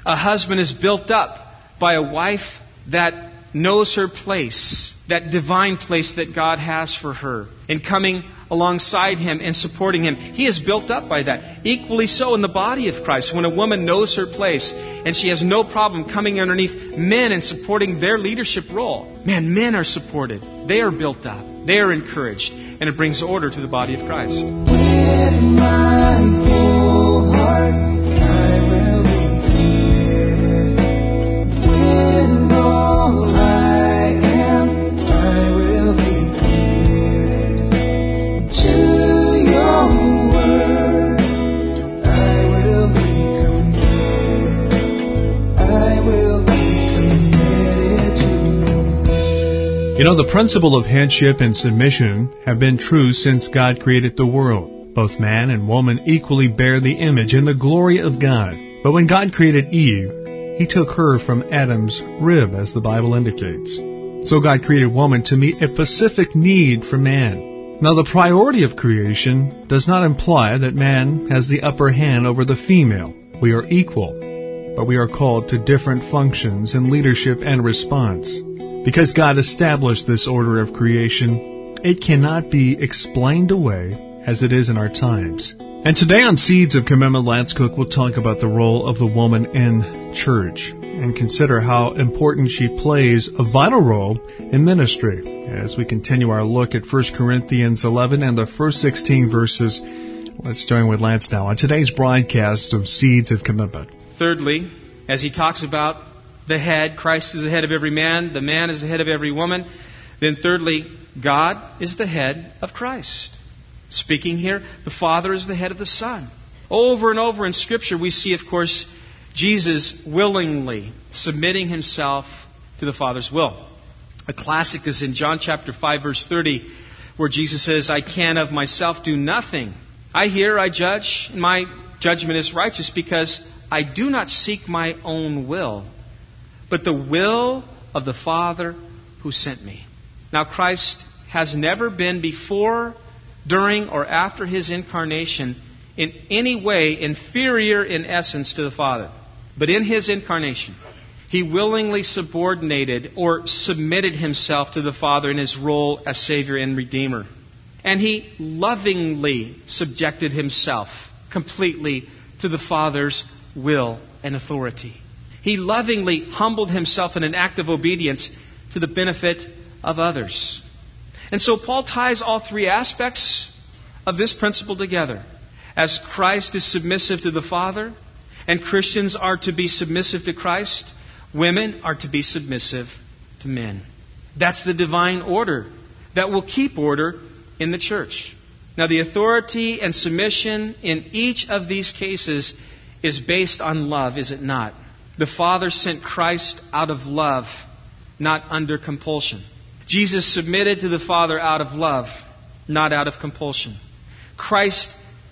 A husband is built up by a wife that knows her place, that divine place that God has for her, and coming alongside him and supporting him. He is built up by that. Equally so in the body of Christ. When a woman knows her place and she has no problem coming underneath men and supporting their leadership role, man, men are supported. They are built up. They are encouraged. And it brings order to the body of Christ. With my whole heart, I will be committed. With all I am, I will be committed to your word. I will be committed. I will be committed to you. You know, the principle of headship and submission have been true since God created the world. Both man and woman equally bear the image and the glory of God. But when God created Eve, He took her from Adam's rib, as the Bible indicates. So God created woman to meet a specific need for man. Now, the priority of creation does not imply that man has the upper hand over the female. We are equal, but we are called to different functions in leadership and response. Because God established this order of creation, it cannot be explained away as it is in our times. And today on Seeds of Commitment, Lance Cook will talk about the role of the woman in church and consider how important she plays a vital role in ministry. As we continue our look at 1 Corinthians 11 and the first 16 verses, let's join with Lance now on today's broadcast of Seeds of Commitment. Thirdly, as he talks about the head, Christ is the head of every man, the man is the head of every woman. Then thirdly, God is the head of Christ. Speaking here, the Father is the head of the Son. Over and over in Scripture, we see, of course, Jesus willingly submitting himself to the Father's will. A classic is in John chapter 5, verse 30, where Jesus says, I can of myself do nothing. I hear, I judge, and my judgment is righteous because I do not seek my own will, but the will of the Father who sent me. Now, Christ has never been before, during, or after His incarnation in any way inferior in essence to the Father. But in His incarnation, He willingly subordinated or submitted Himself to the Father in His role as Savior and Redeemer. And He lovingly subjected Himself completely to the Father's will and authority. He lovingly humbled Himself in an act of obedience to the benefit of others. And so Paul ties all three aspects of this principle together. As Christ is submissive to the Father, and Christians are to be submissive to Christ, women are to be submissive to men. That's the divine order that will keep order in the church. Now, the authority and submission in each of these cases is based on love, is it not? The Father sent Christ out of love, not under compulsion. Jesus submitted to the Father out of love, not out of compulsion. Christ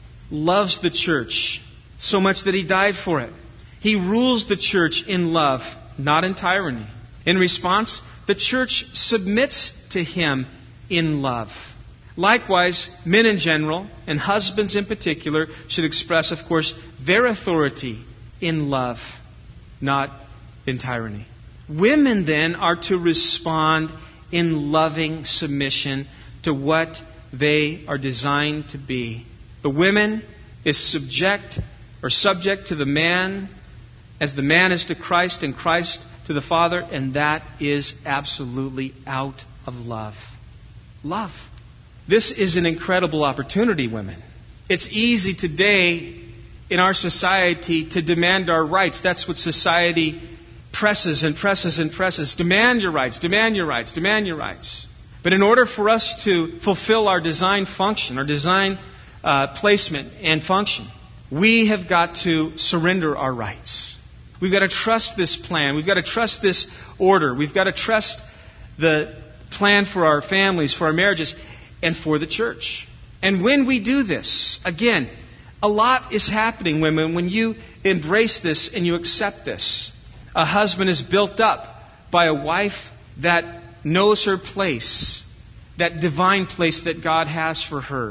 loves the church so much that He died for it. He rules the church in love, not in tyranny. In response, the church submits to Him in love. Likewise, men in general, and husbands in particular, should express, of course, their authority in love, not in tyranny. Women, then, are to respond in loving submission to what they are designed to be. The woman is subject to the man as the man is to Christ and Christ to the Father, and that is absolutely out of love. Love. This is an incredible opportunity, women. It's easy today in our society to demand our rights. That's what society presses and presses and presses. Demand your rights, demand your rights, demand your rights. But in order for us to fulfill our design function, our design placement and function, we have got to surrender our rights. We've got to trust this plan. We've got to trust this order. We've got to trust the plan for our families, for our marriages, and for the church. And when we do this, again, a lot is happening, women, when you embrace this and you accept this. A husband is built up by a wife that knows her place, that divine place that God has for her.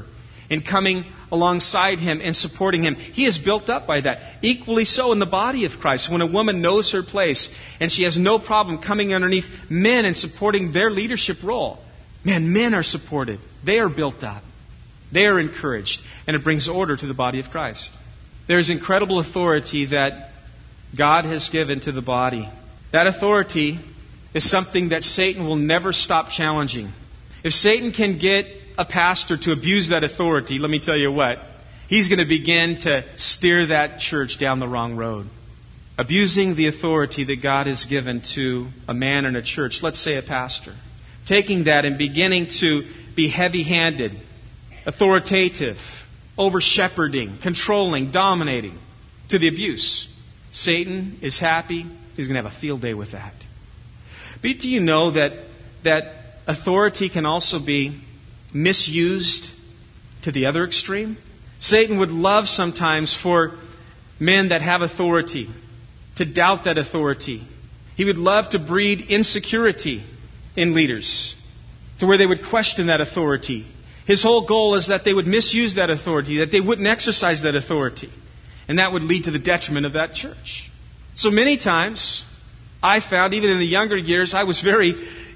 and coming alongside him and supporting him. He is built up by that. Equally so in the body of Christ. When a woman knows her place and she has no problem coming underneath men and supporting their leadership role, man, men are supported. They are built up. They are encouraged. And it brings order to the body of Christ. There's incredible authority that God has given to the body. That authority is something that Satan will never stop challenging. If Satan can get a pastor to abuse that authority, let me tell you what, he's going to begin to steer that church down the wrong road. Abusing the authority that God has given to a man in a church, let's say a pastor. Taking that and beginning to be heavy-handed, authoritative, over-shepherding, controlling, dominating, to the abuse. Satan is happy. He's going to have a field day with that. But do you know that authority can also be misused to the other extreme? Satan would love sometimes for men that have authority to doubt that authority. He would love to breed insecurity in leaders to where they would question that authority. His whole goal is that they would misuse that authority, that they wouldn't exercise that authority. And that would lead to the detriment of that church. So many times, I found, even in the younger years, I was very,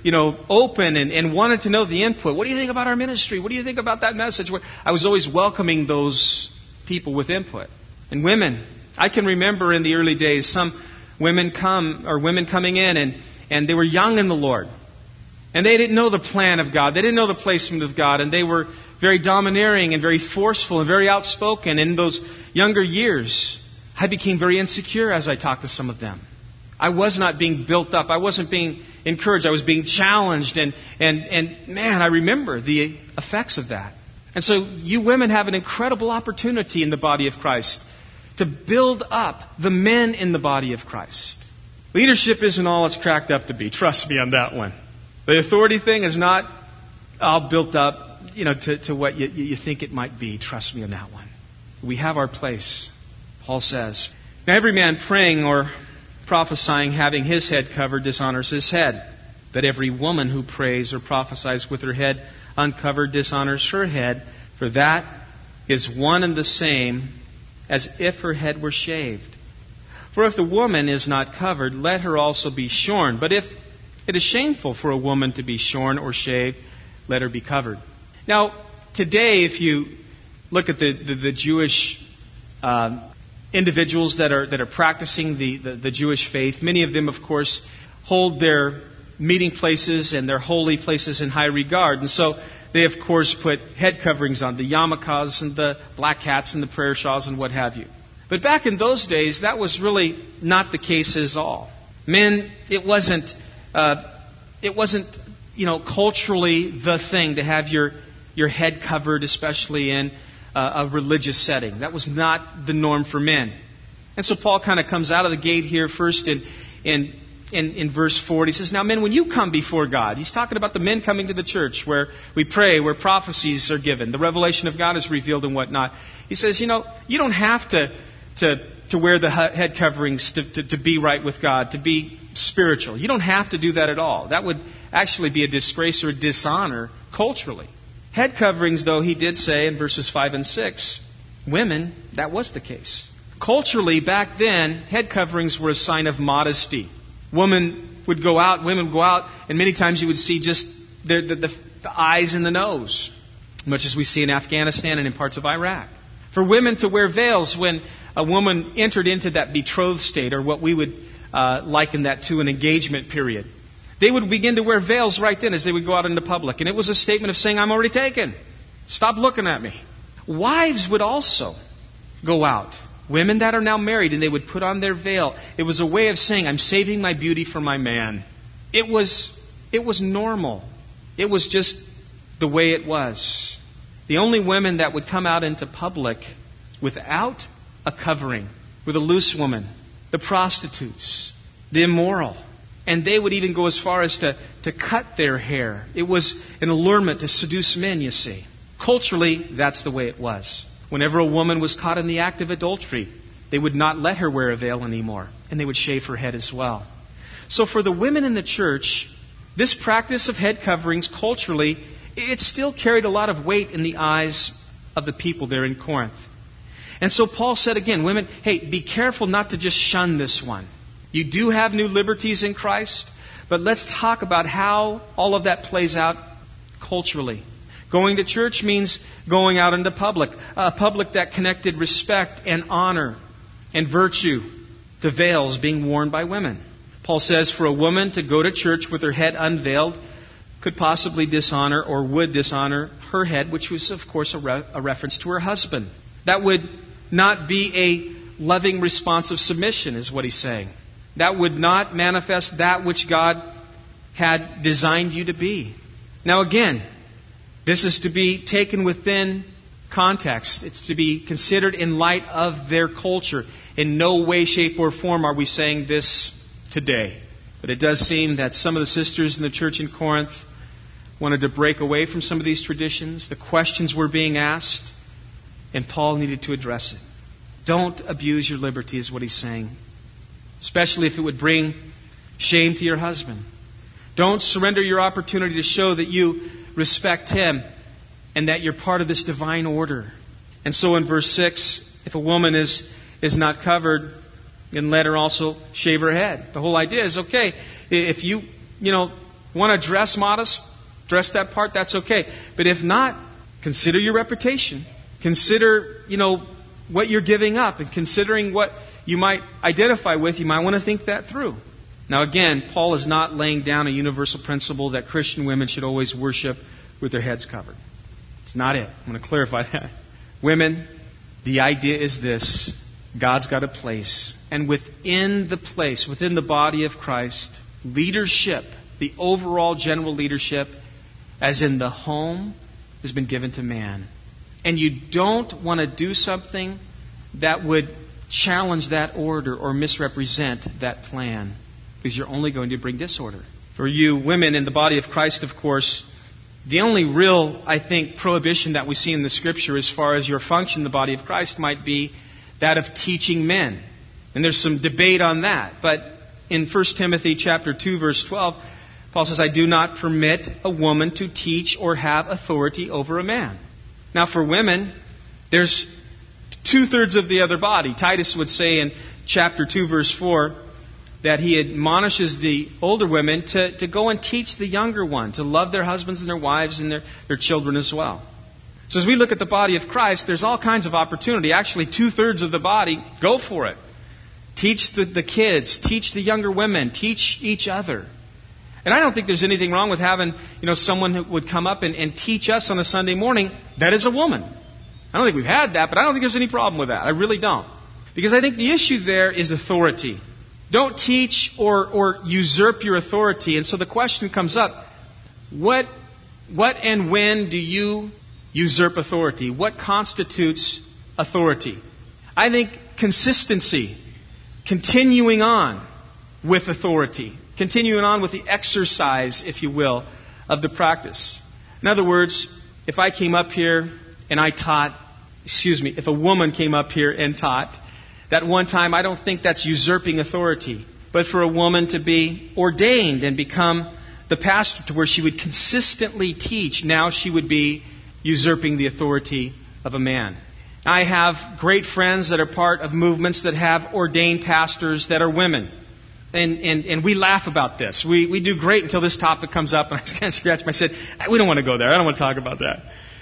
open and wanted to know the input. What do you think about our ministry? What do you think about that message? I was always welcoming those people with input. And women, I can remember in the early days, some women coming in and they were young in the Lord. And they didn't know the plan of God. They didn't know the placement of God. And they were very domineering and very forceful and very outspoken. In those younger years, I became very insecure as I talked to some of them. I was not being built up. I wasn't being encouraged. I was being challenged. And man, I remember the effects of that. And so you women have an incredible opportunity in the body of Christ to build up the men in the body of Christ. Leadership isn't all it's cracked up to be. Trust me on that one. The authority thing is not all built up, to what you think it might be. Trust me on that one. We have our place, Paul says. Now, every man praying or prophesying having his head covered dishonors his head. But every woman who prays or prophesies with her head uncovered dishonors her head, for that is one and the same as if her head were shaved. For if the woman is not covered, let her also be shorn. But if it is shameful for a woman to be shorn or shaved, let her be covered. Now, today, if you look at the Jewish individuals that are practicing the Jewish faith, many of them, of course, hold their meeting places and their holy places in high regard. And so they, of course, put head coverings on, the yarmulkes and the black hats and the prayer shawls and what have you. But back in those days, that was really not the case at all. Men, it wasn't culturally the thing to have your head covered, especially in a religious setting. That was not the norm for men. And so Paul kind of comes out of the gate here first in verse 4. He says, now men, when you come before God, he's talking about the men coming to the church where we pray, where prophecies are given, the revelation of God is revealed and whatnot. He says, you don't have to wear the head coverings to be right with God, to be spiritual. You don't have to do that at all. That would actually be a disgrace or a dishonor culturally. Head coverings, though, he did say in verses 5 and 6, women, that was the case. Culturally, back then, head coverings were a sign of modesty. Women would go out, and many times you would see just the eyes and the nose, much as we see in Afghanistan and in parts of Iraq. For women to wear veils when a woman entered into that betrothed state, or what we would liken that to an engagement period, they would begin to wear veils right then as they would go out into public. And it was a statement of saying, I'm already taken. Stop looking at me. Wives would also go out. Women that are now married, and they would put on their veil. It was a way of saying, I'm saving my beauty for my man. It was normal. It was just the way it was. The only women that would come out into public without a covering were the loose woman, the prostitutes, the immoral. And they would even go as far as to cut their hair. It was an allurement to seduce men, you see. Culturally, that's the way it was. Whenever a woman was caught in the act of adultery, they would not let her wear a veil anymore. And they would shave her head as well. So for the women in the church, this practice of head coverings culturally, it still carried a lot of weight in the eyes of the people there in Corinth. And so Paul said again, women, hey, be careful not to just shun this one. You do have new liberties in Christ, but let's talk about how all of that plays out culturally. Going to church means going out into public, a public that connected respect and honor and virtue to veils being worn by women. Paul says for a woman to go to church with her head unveiled could possibly dishonor or would dishonor her head, which was, of course, a reference to her husband. That would not be a loving response of submission, is what he's saying. That would not manifest that which God had designed you to be. Now again, this is to be taken within context. It's to be considered in light of their culture. In no way, shape, or form are we saying this today. But it does seem that some of the sisters in the church in Corinth wanted to break away from some of these traditions. The questions were being asked, and Paul needed to address it. Don't abuse your liberty, is what he's saying. Especially if it would bring shame to your husband. Don't surrender your opportunity to show that you respect him and that you're part of this divine order. And so in verse 6, if a woman is not covered, then let her also shave her head. The whole idea is, okay, if you want to dress modest, dress that part, that's okay. But if not, consider your reputation. Consider, what you're giving up, and considering what you might identify with, you might want to think that through. Now again, Paul is not laying down a universal principle that Christian women should always worship with their heads covered. It's not it. I'm going to clarify that. Women, the idea is this. God's got a place. And within the place, within the body of Christ, leadership, the overall general leadership, as in the home, has been given to man. And you don't want to do something that would challenge that order or misrepresent that plan, because you're only going to bring disorder. For you women in the body of Christ, of course, the only real, I think, prohibition that we see in the Scripture as far as your function in the body of Christ might be that of teaching men. And there's some debate on that. But in 1 Timothy chapter 2, verse 12, Paul says, I do not permit a woman to teach or have authority over a man. Now for women, there's 2/3 of the other body. Titus would say in chapter 2, verse 4, that he admonishes the older women to go and teach the younger one, to love their husbands and their wives and their children as well. So as we look at the body of Christ, there's all kinds of opportunity. Actually, 2/3 of the body, go for it. Teach the kids, teach the younger women, teach each other. And I don't think there's anything wrong with having someone who would come up and teach us on a Sunday morning that is a woman. I don't think we've had that, but I don't think there's any problem with that. I really don't. Because I think the issue there is authority. Don't teach or usurp your authority. And so the question comes up, what and when do you usurp authority? What constitutes authority? I think consistency, continuing on with authority, continuing on with the exercise, if you will, of the practice. In other words, if I came up here and I taught, if a woman came up here and taught, that one time, I don't think that's usurping authority. But for a woman to be ordained and become the pastor to where she would consistently teach, now she would be usurping the authority of a man. I have great friends that are part of movements that have ordained pastors that are women. And we laugh about this. We do great until this topic comes up, and I kind of scratch my head. We don't want to go there. I don't want to talk about that.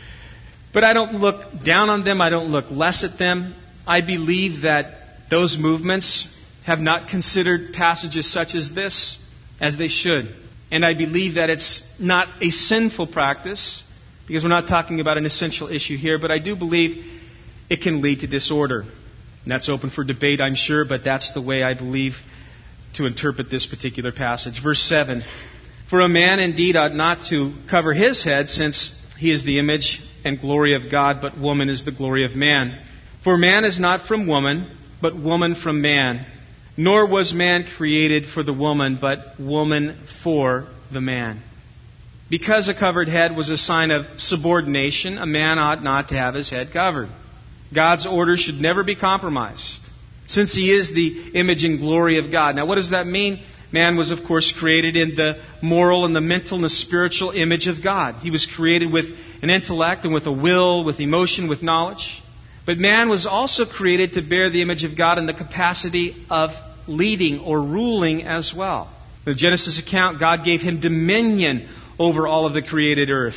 But I don't look down on them. I don't look less at them. I believe that those movements have not considered passages such as this as they should. And I believe that it's not a sinful practice, because we're not talking about an essential issue here, but I do believe it can lead to disorder. And that's open for debate, I'm sure, but that's the way I believe to interpret this particular passage. Verse 7, for a man indeed ought not to cover his head, since he is the image and glory of God, but woman is the glory of man. For man is not from woman, but woman from man. Nor was man created for the woman, but woman for the man. Because a covered head was a sign of subordination, a man ought not to have his head covered. God's order should never be compromised, since he is the image and glory of God. Now, what does that mean? Man was, of course, created in the moral and the mental and the spiritual image of God. He was created with an intellect and with a will, with emotion, with knowledge. But man was also created to bear the image of God in the capacity of leading or ruling as well. In the Genesis account, God gave him dominion over all of the created earth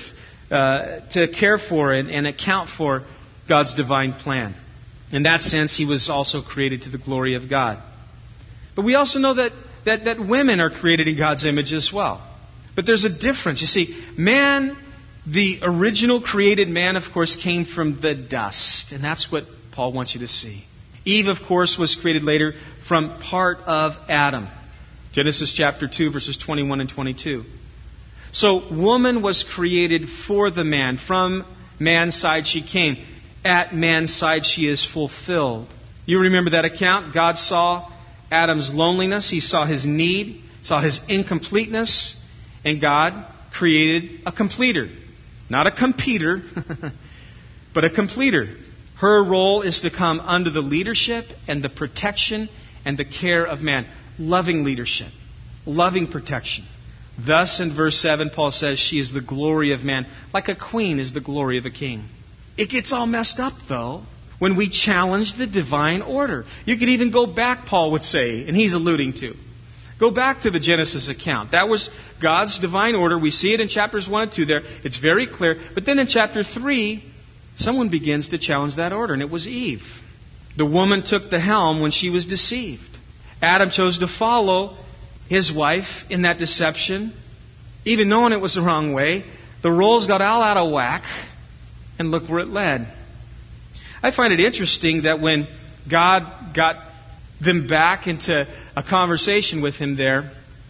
to care for and account for God's divine plan. In that sense, he was also created to the glory of God. But we also know that women are created in God's image as well. But there's a difference. You see, man, the original created man, of course, came from the dust. And that's what Paul wants you to see. Eve, of course, was created later from part of Adam. Genesis chapter 2, verses 21 and 22. So, woman was created for the man. From man's side she came. At man's side she is fulfilled. You remember that account? God saw Adam's loneliness. He saw his need, saw his incompleteness, and God created a completer. Not a competer, but a completer. Her role is to come under the leadership and the protection and the care of man. Loving leadership, loving protection. Thus, in verse 7, Paul says, she is the glory of man, like a queen is the glory of a king. It gets all messed up, though, when we challenge the divine order. You could even go back, Paul would say, and he's alluding to. Go back to the Genesis account. That was God's divine order. We see it in chapters 1 and 2 there. It's very clear. But then in chapter 3, someone begins to challenge that order, and it was Eve. The woman took the helm when she was deceived. Adam chose to follow his wife in that deception, even knowing it was the wrong way. The roles got all out of whack, and look where it led. I find it interesting that when God got them back into a conversation with him there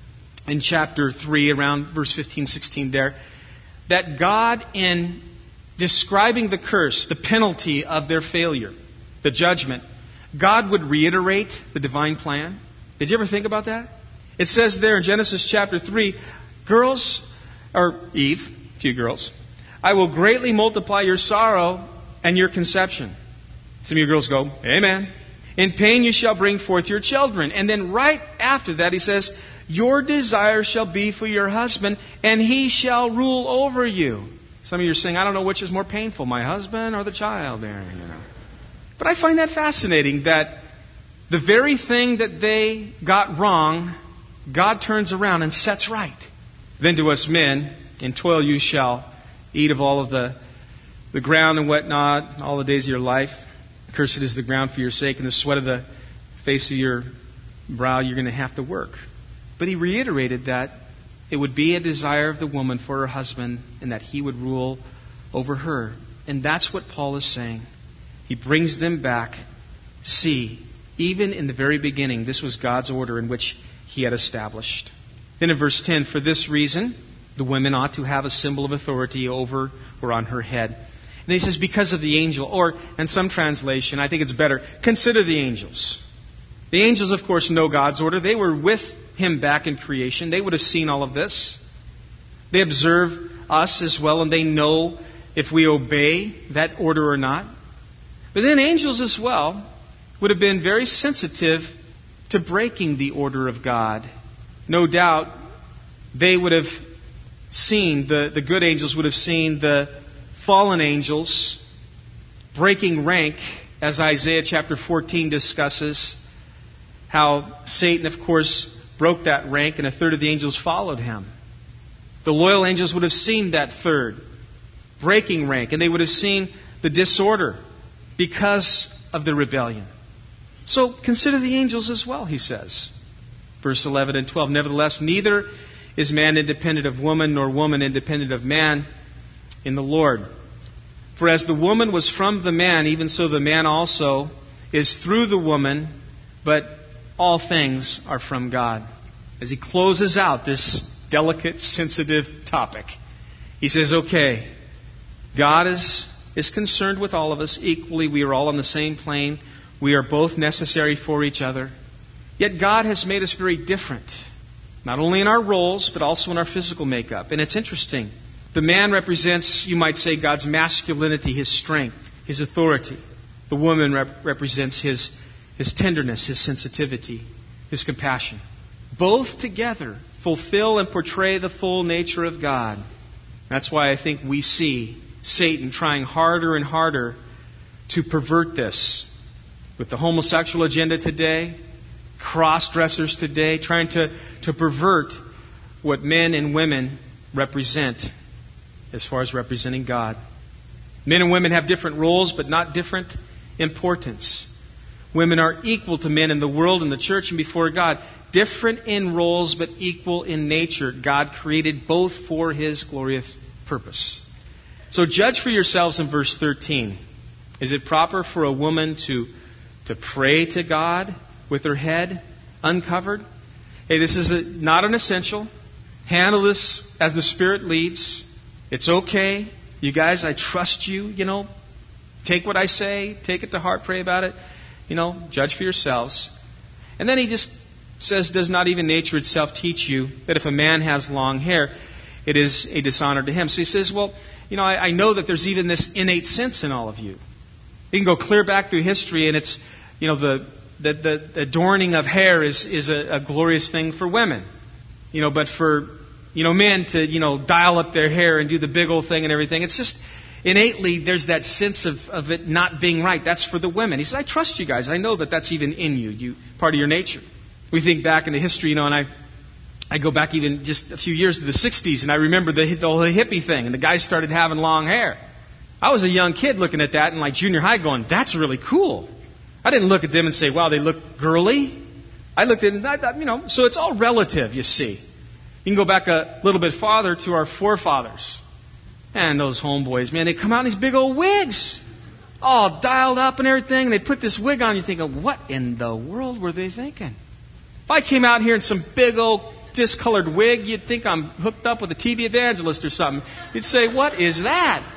in chapter 3, around verse 15, 16 there, that God, in describing the curse, the penalty of their failure, the judgment, God would reiterate the divine plan. Did you ever think about that? It says there in Genesis chapter 3, girls, or Eve, to you girls, I will greatly multiply your sorrow and your conception. Some of you girls go, amen. In pain you shall bring forth your children. And then right after that he says, your desire shall be for your husband, and he shall rule over you. Some of you are saying, I don't know which is more painful, my husband or the child there. But I find that fascinating that the very thing that they got wrong, God turns around and sets right. Then to us men, in toil you shall eat of all of the ground and whatnot, all the days of your life. Cursed is the ground for your sake, and the sweat of the face of your brow you're going to have to work. But he reiterated that it would be a desire of the woman for her husband, and that he would rule over her. And that's what Paul is saying. He brings them back. See, even in the very beginning, this was God's order in which he had established. Then in verse 10, for this reason, the women ought to have a symbol of authority over or on her head. And he says, because of the angel, or in some translation, I think it's better, consider the angels. The angels, of course, know God's order. They were with him back in creation. They would have seen all of this. They observe us as well, and they know if we obey that order or not. But then angels as well would have been very sensitive to breaking the order of God. No doubt they would have seen, the good angels would have seen the fallen angels breaking rank, as Isaiah chapter 14 discusses, how Satan, of course, broke that rank and a third of the angels followed him. The loyal angels would have seen that third breaking rank, and they would have seen the disorder because of the rebellion. So consider the angels as well, he says. Verse 11 and 12, nevertheless, neither is man independent of woman, nor woman independent of man in the Lord. For as the woman was from the man, even so the man also is through the woman, but all things are from God. As he closes out this delicate, sensitive topic, he says, okay, God is concerned with all of us equally. We are all on the same plane. We are both necessary for each other. Yet God has made us very different, not only in our roles, but also in our physical makeup. And it's interesting. The man represents, you might say, God's masculinity, his strength, his authority. The woman represents his tenderness, his sensitivity, his compassion. both together fulfill and portray the full nature of God. That's why I think we see Satan trying harder and harder to pervert this. With the homosexual agenda today, cross-dressers today, trying to pervert what men and women represent as far as representing God. Men and women have different roles, but not different importance. Women are equal to men in the world, in the church, and before God. Different in roles, but equal in nature. God created both for His glorious purpose. So judge for yourselves in verse 13. Is it proper for a woman to pray to God with her head uncovered? Hey, this is not an essential. Handle this as the Spirit leads. It's okay. You guys, I trust you. Take what I say. Take it to heart. Pray about it. Judge for yourselves. And then he just says, does not even nature itself teach you that if a man has long hair, it is a dishonor to him? So he says, well, I know that there's even this innate sense in all of you. You can go clear back through history, and it's, the adorning of hair is a glorious thing for women. But for, men to, dial up their hair and do the big old thing and everything, it's just innately there's that sense of it not being right. That's for the women. He says, I trust you guys. I know that that's even in you, part of your nature. We think back into history, and I go back even just a few years to the 60s, and I remember the whole hippie thing, and the guys started having long hair. I was a young kid looking at that in like junior high going, that's really cool. I didn't look at them and say, wow, they look girly. I looked at it and I thought, so it's all relative, you see. You can go back a little bit farther to our forefathers. And those homeboys, man, they come out in these big old wigs, all dialed up and everything, and they put this wig on, you're thinking, what in the world were they thinking? If I came out here in some big old discolored wig, you'd think I'm hooked up with a TV evangelist or something. You'd say, what is that?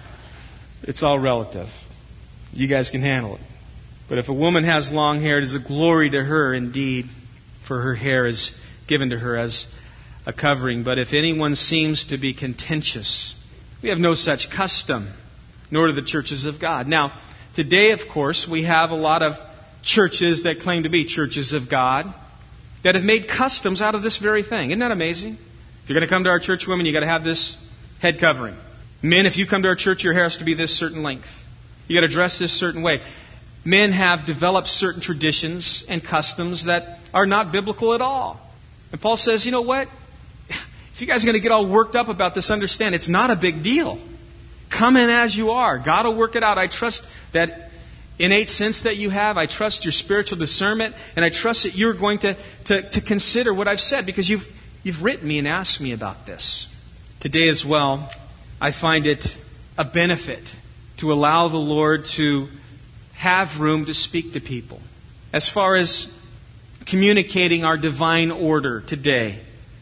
It's all relative. You guys can handle it. But if a woman has long hair, it is a glory to her indeed, for her hair is given to her as a covering. But if anyone seems to be contentious, we have no such custom, nor do the churches of God. Now, today, of course, we have a lot of churches that claim to be churches of God that have made customs out of this very thing. Isn't that amazing? If you're going to come to our church, women, you've got to have this head covering. Men, if you come to our church, your hair has to be this certain length. You've got to dress this certain way. Men have developed certain traditions and customs that are not biblical at all. And Paul says, you know what? If you guys are going to get all worked up about this, understand it's not a big deal. Come in as you are. God will work it out. I trust that innate sense that you have. I trust your spiritual discernment. And I trust that you're going to consider what I've said, because you've written me and asked me about this. Today as well, I find it a benefit to allow the Lord to have room to speak to people. As far as communicating our divine order today,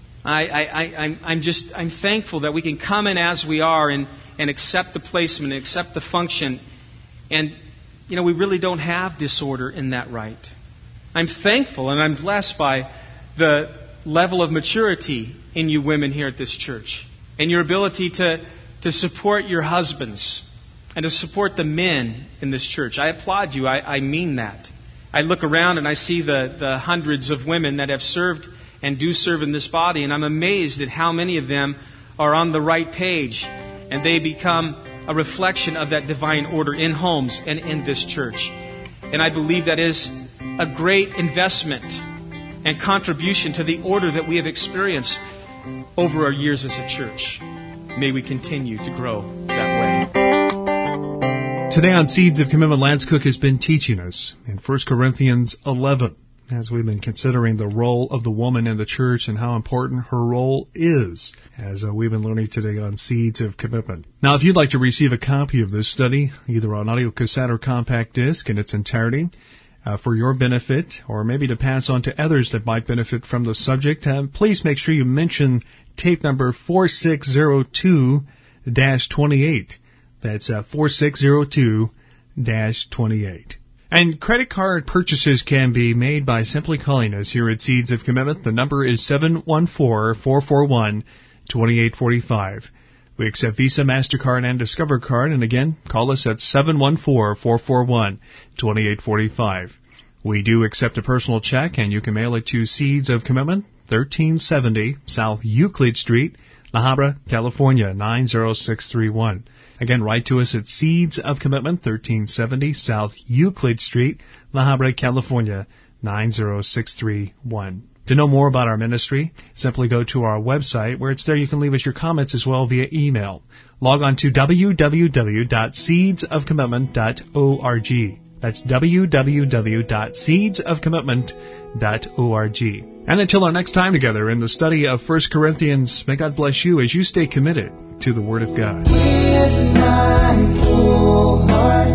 I'm thankful that we can come in as we are and accept the placement and accept the function. And, we really don't have disorder in that right. I'm thankful and I'm blessed by the level of maturity in you women here at this church, and your ability to support your husbands and to support the men in this church. I applaud you. I mean that. I look around and I see the hundreds of women that have served and do serve in this body, and I'm amazed at how many of them are on the right page, and they become a reflection of that divine order in homes and in this church. And I believe that is a great investment and contribution to the order that we have experienced over our years as a church. May we continue to grow that way. Today on Seeds of Commitment, Lance Cook has been teaching us in 1 Corinthians 11, as we've been considering the role of the woman in the church and how important her role is, as we've been learning today on Seeds of Commitment. Now, if you'd like to receive a copy of this study, either on audio cassette or compact disc in its entirety, for your benefit, or maybe to pass on to others that might benefit from the subject, please make sure you mention tape number 4602-28. That's 4602-28. And credit card purchases can be made by simply calling us here at Seeds of Commitment. The number is 714-441-2845. We accept Visa, MasterCard, and Discover Card. And again, call us at 714-441-2845. We do accept a personal check, and you can mail it to Seeds of Commitment, 1370 South Euclid Street, La Habra, California, 90631. Again, write to us at Seeds of Commitment, 1370 South Euclid Street, La Habra, California, 90631. To know more about our ministry, simply go to our website, where it's there you can leave us your comments as well via email. Log on to www.seedsofcommitment.org. That's www.seedsofcommitment.org. And until our next time together in the study of 1 Corinthians, may God bless you as you stay committed to the Word of God. With my whole heart.